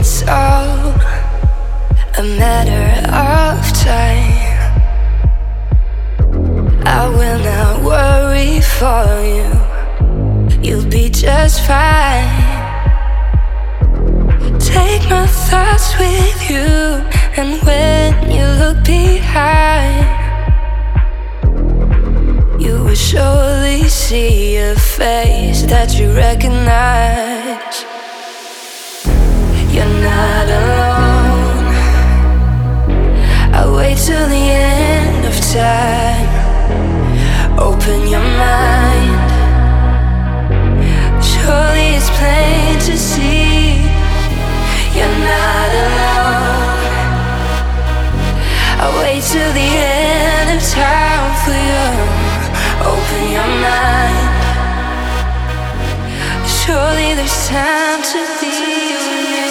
it's all a matter of time. I will not worry for you. You'll be just fine. Take my thoughts with you, and when you look behind, you will surely see a face that you recognize. You're not alone. I'll wait till the end of time. Open your mind. Surely it's plain to see. You're not alone. I'll wait till the end of time for you. Open your mind. Surely there's time to be with me.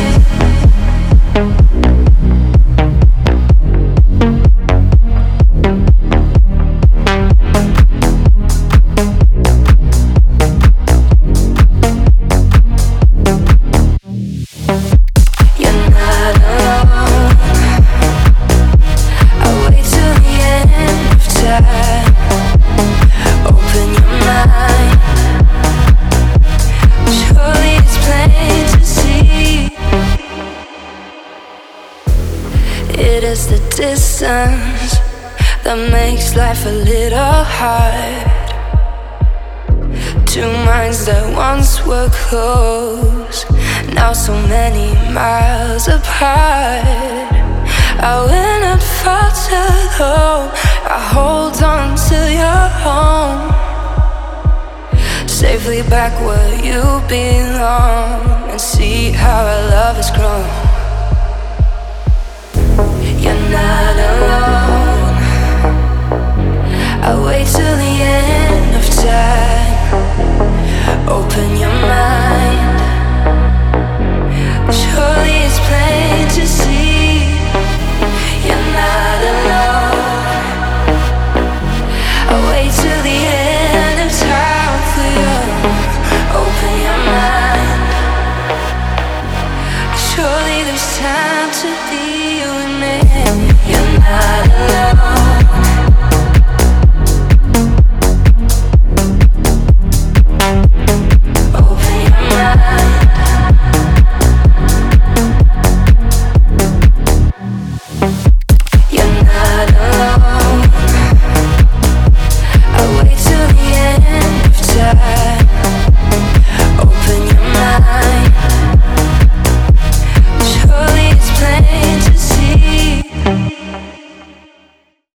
Distance that makes life a little hard. Two minds that once were close, now so many miles apart. I will not falter though, I hold on till you're home, safely back where you belong, and see how our love has grown. You're not alone. I'll wait till the end of time. Open your mind. Surely it's plain to see. You're not alone. I'll wait till the end of time for you. Open your mind. Surely there's time to be with me. You're not alone. Open your mind. You're not alone. I'll wait till the end of time. Open your mind. Surely it's plain to see.